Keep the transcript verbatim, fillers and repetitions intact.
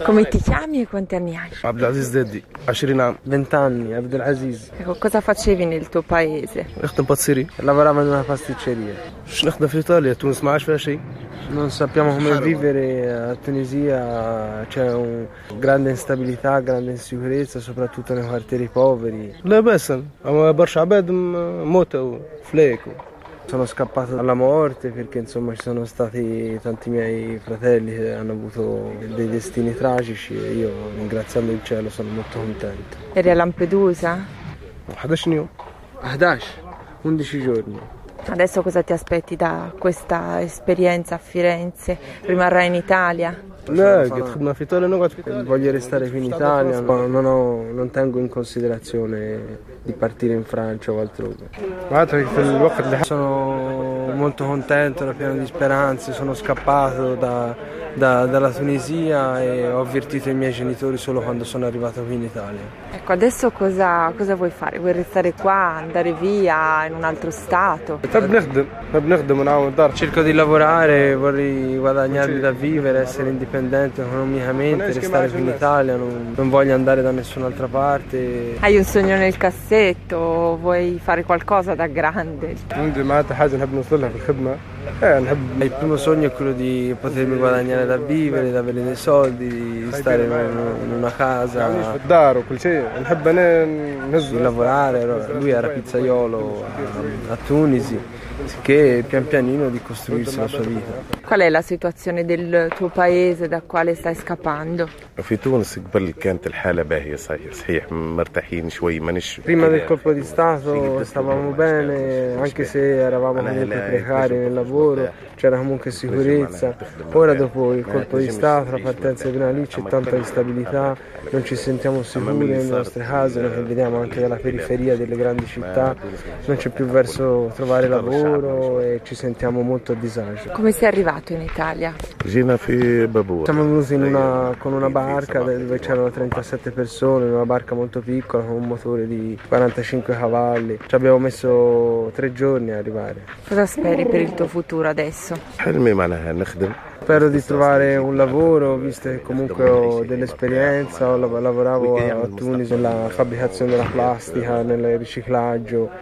Come ti chiami e quanti anni hai? Abdelaziz Deddi, عشرين عام. venti anni, Abdelaziz. Ecco, cosa facevi nel tuo paese? نخدم باتسيري. Lavoravo in una pasticceria. باش نخدم في ايطاليا، تونس ما عادش فيها شيء. Non sappiamo come vivere a Tunisia, c'è un grande instabilità, grande insicurezza, soprattutto nei quartieri poveri. لا بأسا، أما برشا عباد موتوا فلاكوا. Sono scappato dalla morte perché insomma ci sono stati tanti miei fratelli che hanno avuto dei destini tragici e io, ringraziando il cielo, sono molto contento. Eri a Lampedusa? أحد عشر يوم. Ahdash, undici giorni. Adesso cosa ti aspetti da questa esperienza a Firenze? Rimarrai in Italia? لا قد خدمة في إيطاليا نقعد في إيطاليا. Voglio restare qui in Italia, ma non, ho, non tengo in considerazione di partire in Francia o altrove. معناتها في الوقت اللي Sono molto contento, ero pieno di speranze, sono scappato da, da, dalla Tunisia e ho avvertito i miei genitori solo quando sono arrivato qui in Italia. Ecco, adesso cosa, cosa vuoi fare? Vuoi restare qua, andare via in un altro stato? نحب نخدم نحب نخدم ونعاون الدار. Cerco di lavorare, vorrei guadagnarmi da vivere, essere indipendente economicamente, restare qui in Italia, non, non voglio andare da nessun'altra parte. Hai un sogno nel cassetto? Vuoi fare qualcosa da grande? عندي معناتها حاجة نحب نوصل لها في الخدمة. إيه نحب. Il primo sogno è quello di potermi guadagnare da vivere, di avere dei soldi, di stare in, in una casa, في الدار وكل شيء. نحب أنا نهز. di lavorare. Lui era pizzaiolo a, a Tunisi, che pian pianino di costruirsi la sua vita. Qual è la situazione del tuo paese da quale stai scappando? في تونس قبل كانت الحالة باهية صحيح صحيح مرتاحين شوي مانيش. Prima del colpo di Stato stavamo bene, anche se eravamo comunque precari nel lavoro, c'era comunque sicurezza. Ora dopo il colpo di Stato, la partenza di lì, c'è tanta instabilità, non ci sentiamo sicuri nelle nostre case, noi che vediamo anche dalla periferia delle grandi città, non c'è più verso trovare lavoro e ci sentiamo molto a disagio. Come sei arrivato in Italia? جينا في بابور. Siamo venuti in una, con una barca dove c'erano trentasette persone, una barca molto piccola con un motore di quarantacinque cavalli. Ci abbiamo messo tre giorni a arrivare. Cosa speri per il tuo futuro adesso? حلمي معناها نخدم. Spero di trovare un lavoro, visto che comunque ho dell'esperienza, ho lav- lavoravo a, a Tunisi nella fabbricazione della plastica, nel riciclaggio.